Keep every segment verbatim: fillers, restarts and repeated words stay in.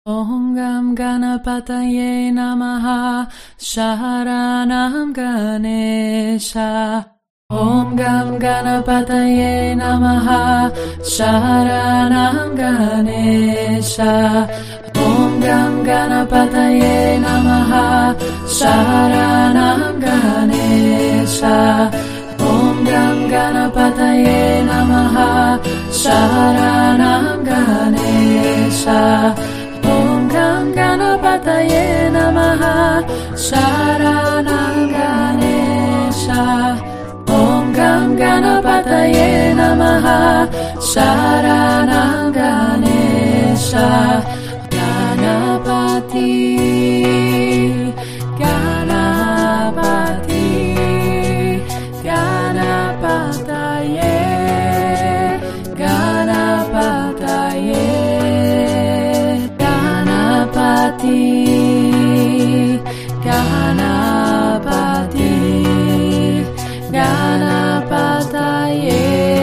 Om Gam Ganapataye Namaha Sharanam Ganesha. Om Gam Ganapataye Namaha Sharanam Ganesha. Om Gam Ganapataye Namaha Sharanam Ganesha. Om Gam Ganapataye Namaha Sharanam Ganesha. Om Gam Ganapataye Namaha Sharanam Ganesha. Om Gam Ganapataye Namaha Sharanam Ganesha. Ganapati, Ganapati, Ganapataye, Ganapataye, Ganapati, Ganapati, Ganapataye,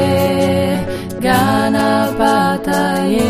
Ganapataye.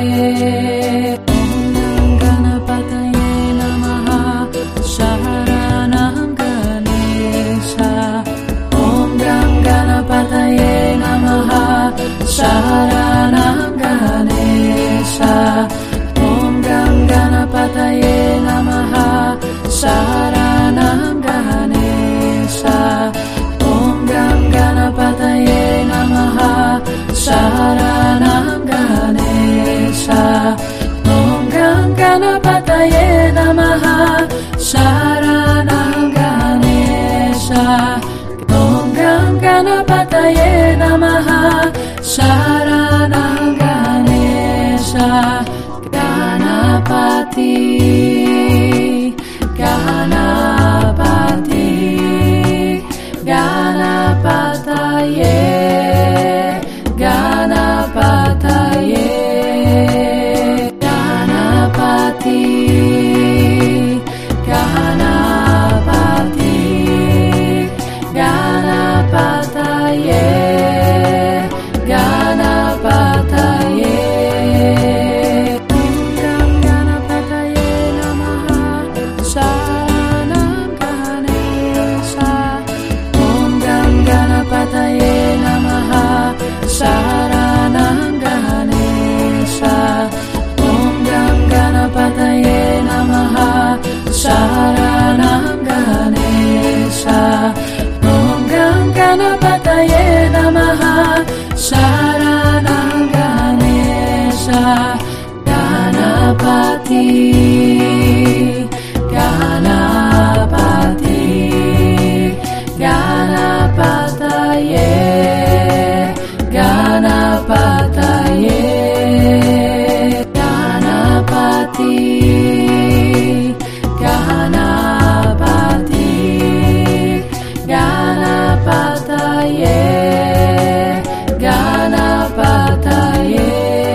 Sharanam Ganesha. Om Gam Ganapataye Namaha Sharanam Ganesha. Om Gam Ganapataye Namaha Sharanam Ganesha. Om Gam Ganapataye Namaha Sharanam Ganesha. Om Gam Ganapataye Namaha Sharanam Ganesha. Ganapati, Ganapati, Ganapataye, Ganapataye, Ganapati, Ganapati, Ganapataye, Ganapataye. Om Gam Ganapataye Namaha Sharanam Ganesha. Om Gam Ganapataye Namaha Sharanam Ganesha. Om Gam Ganapataye Namaha Sharanam Ganesha. Ganapati, Ganapati, Ganapataye, Ganapataye, Ganapati, Ganapati, Ganapataye, Ganapataye.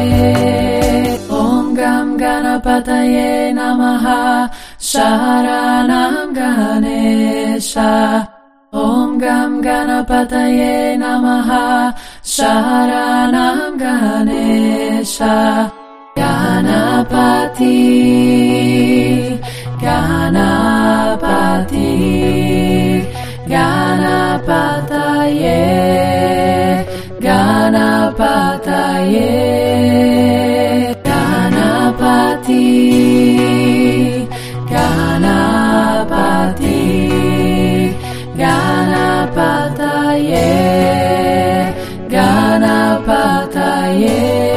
Om Gam Ganapataye Namaha Sharanam Ganesha. Om Gam Ganapataye Namaha Sharanam Ganesha. Ganapati, Ganapati, Ganapataye, Ganapataye, Ganapati, Ganapati, Ganapataye, Ganapataye.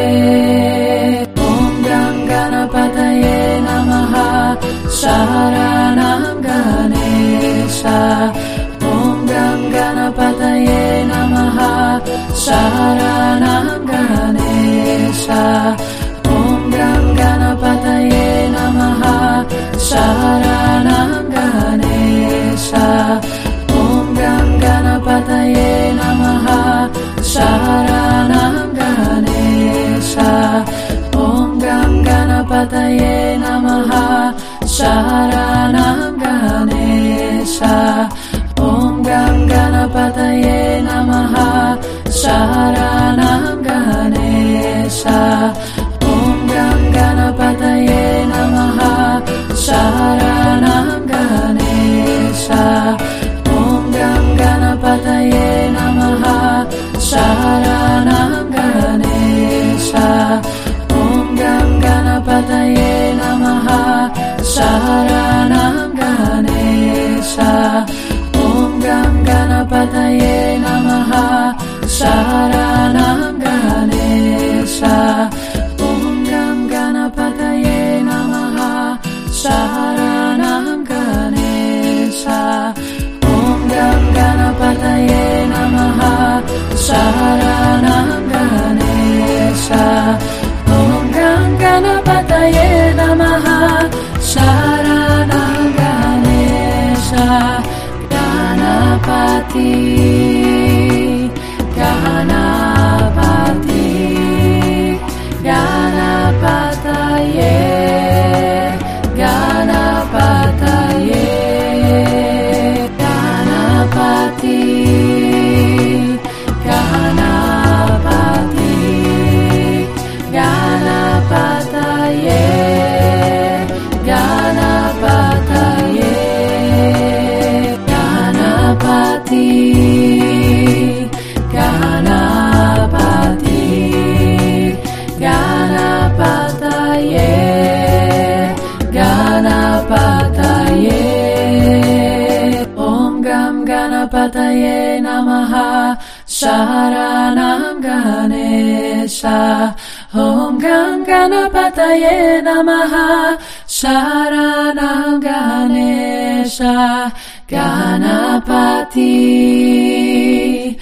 Om Gam Ganapataye Namaha Sharanam Ganesha. Om Gam Ganapataye Namaha Sharanam Ganesha. Om Gam Ganapataye Namaha Sharanam Ganesha. Om Gam Ganapataye Namaha Sharanam Ganesha. Om Gam Ganapataye Namaha Sharanam Ganesha. Om Gam Ganapataye Namaha Sharanam Ganesha. Om Gam Ganapataye Ganapataye Namaha Sharanam Ganesha Om Gam Ganapataye Namaha Sharanam Ganesha Ganapati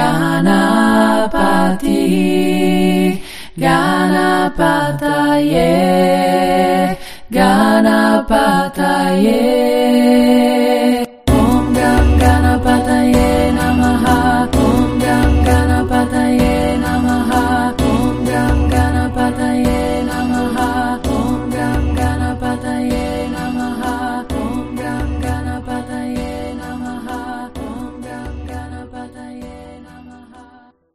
Ganapati Ganapataye Ganapataye